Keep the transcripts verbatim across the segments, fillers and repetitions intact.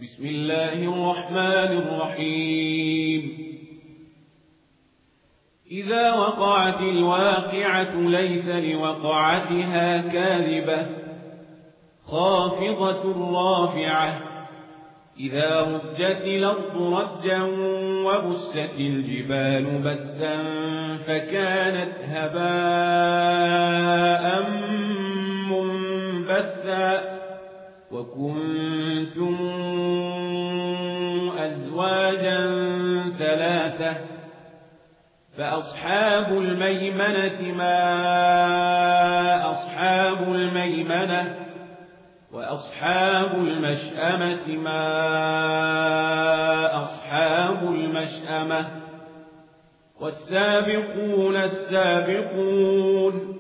بسم الله الرحمن الرحيم إذا وقعت الواقعة ليس لوقعتها كاذبة خافضة رافعة إذا رجت الأرض رجا وبست الجبال بسا فكانت هباء منبثا وكنتم أزواجا ثلاثة فأصحاب الميمنة ما أصحاب الميمنة وأصحاب المشأمة ما أصحاب المشأمة والسابقون السابقون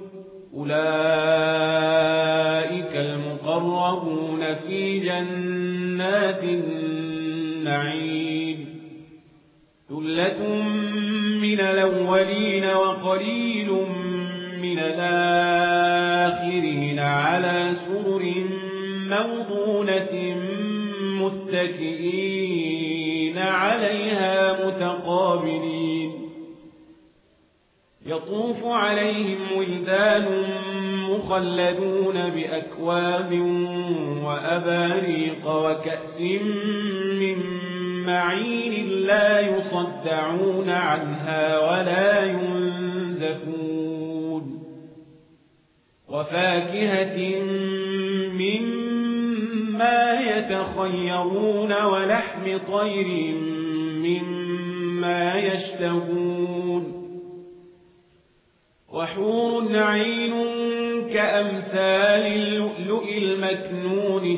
أولئك المقربون في جنات النعيم ثلة من الأولين وقليل من الآخرين على سرر موضونة متكئين عليها متقابلين يطوف عليهم ولدان مخلدون بأكواب وأباريق وكأس من معين لا يصدعون عنها ولا ينزفون وفاكهة مما يتخيرون ولحم طير مما يشتهون وحور عين كأمثال اللؤلؤ المكنون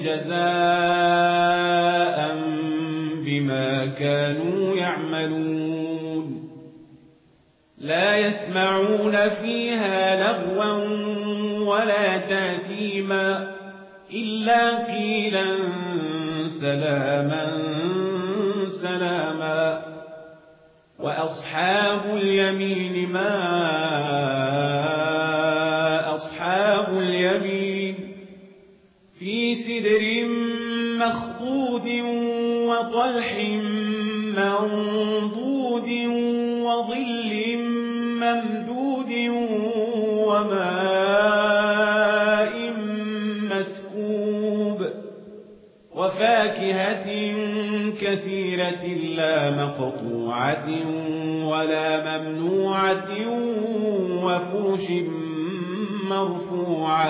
جزاء بما كانوا يعملون لا يسمعون فيها لغوا ولا تاثيما إلا قيلا سلاما سلاما وأصحاب اليمين ما أصحاب اليمين في سدر مخضود وطلح منضود وظل ممدود وماء مسكوب وفاكهة كثيرة لا مقطوعة ولا ممنوعة وفرش مرفوعة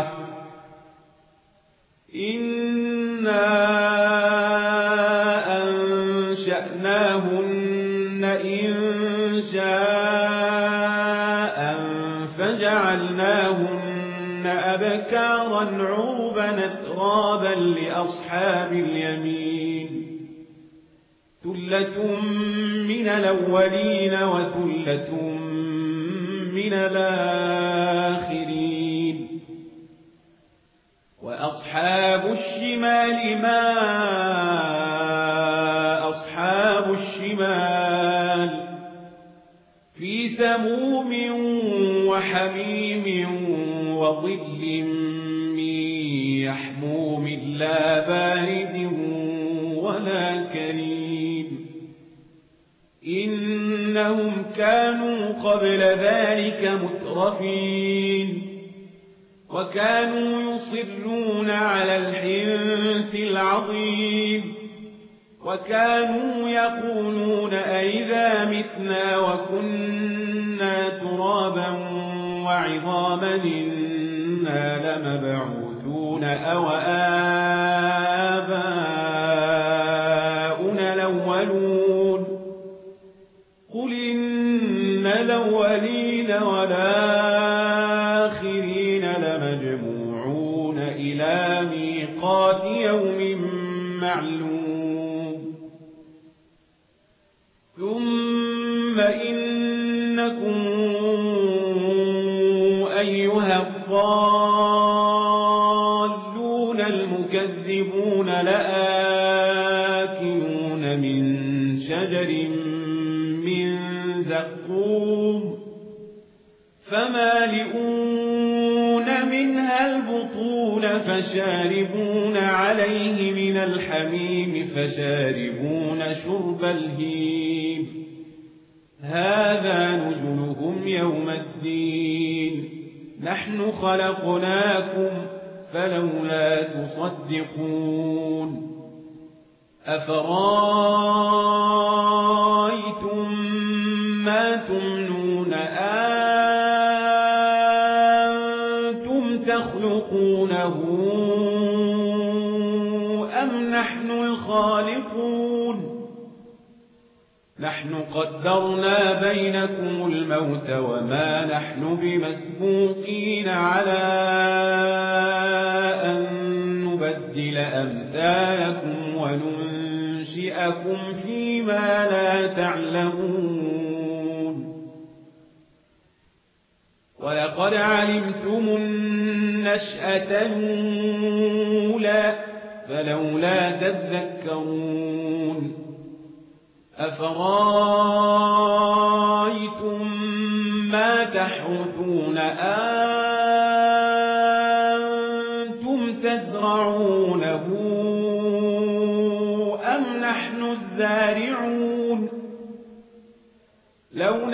إنا أنشأناهن إن شاء فجعلناهن أبكارا عربا أترابا لأصحاب اليمين ثلة من الأولين وثلة من الآخرين وأصحاب الشمال ما أصحاب الشمال في سموم وحميم وظل من يحموم لا بارد ولا كريم إنهم كانوا قبل ذلك مترفين وكانوا يصرون على الحنث العظيم وكانوا يقولون أئذا متنا وكنا ترابا وعظاما إنا لمبعوثون أو آباؤنا الأولون قل إن الأولين والآخرين لمجموعون إلى ميقات يوم معلوم ثم إنكم أيها الضالون المكذبون لآكلون من شجر من زقوم فمالئون منها البطون فشاربون عليه من الحميم فشاربون شرب الهيم هذا نزلهم يوم الدين نحن خلقناكم فلولا تصدقون أفرأيتم ما تمنون أنتم تخلقونه أم نحن الخالقون نحن قدرنا بينكم الموت وما نحن بمسبوقين على أن نبدل أمثالكم وننشئكم فيما لا تعلمون ولقد علمتم النشأة الأولى فلولا تذكرون أفرأيتم ما تحرثون أنتم تزرعونه أم نحن الزارعون لو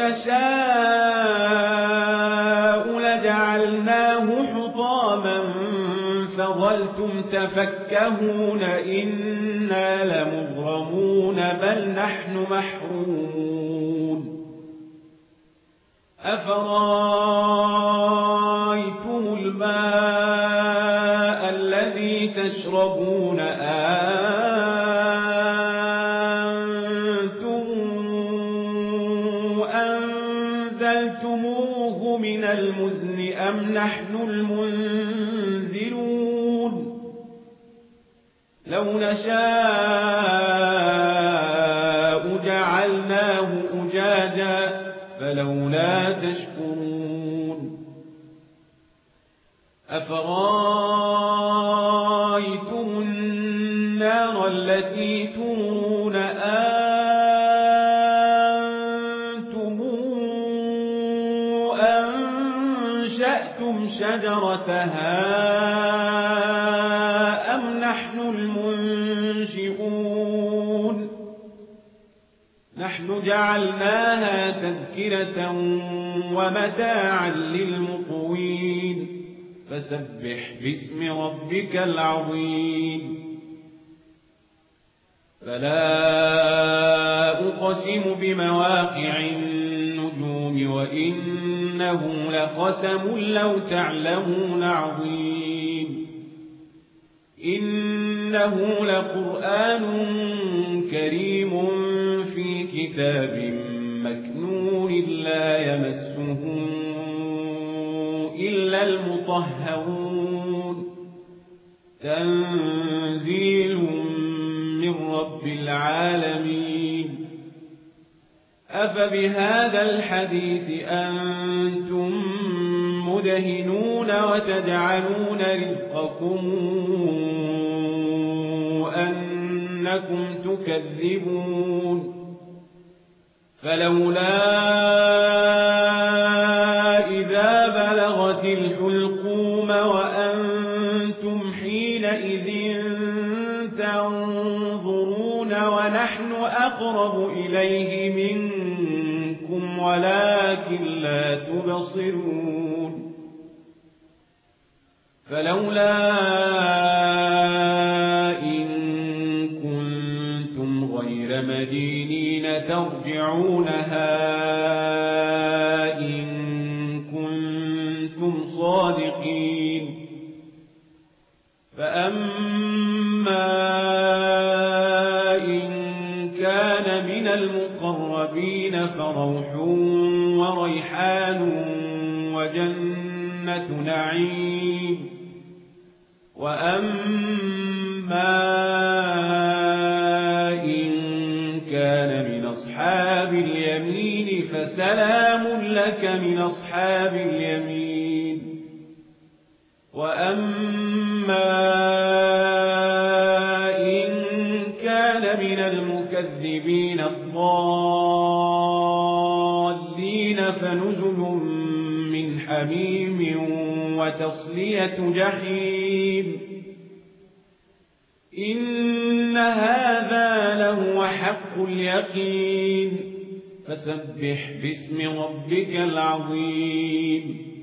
نشاء لجعلناه حطاما فظلتم تفكهون إنا لمغرمون بل نحن محرومون أفرأيتم الماء الذي تشربون أنتم أنزلتموه من المزن أم نحن المنزلون لو نشاء جعلناه أجاجا فلولا تشكرون أفرأيتم النار التي تورون أنتم أنشأتم شجرتها أم نحن المنشئون نحن جعلناها تذكرة ومتاعا للمقوين فسبح باسم ربك العظيم فلا أقسم بمواقع النجوم وإنه لقسم لو تعلمون عظيم إنه لقرآن كريم في كتاب مكنون لا يمسه إلا المطهرون تنزيل من رب العالمين أفبهذا الحديث أنتم مدهنون وتجعلون رزقكم أنكم تكذبون فلولا إذا بلغت الحلقوم وأنتم حينئذ تنظرون ونحن أقرب إليه منكم ولكن لا تبصرون فلولا إن كنتم غير مدينين ترجعونها إن كنتم صادقين فأما إن كان من المقربين فروح وريحان وجنة نعيم وأما إن كان من أصحاب اليمين فسلام لك من أصحاب اليمين وأما إن كان من المكذبين الضالين فنزل من حميم وتصلية جحيم إن هذا لهو حق اليقين فسبح باسم ربك العظيم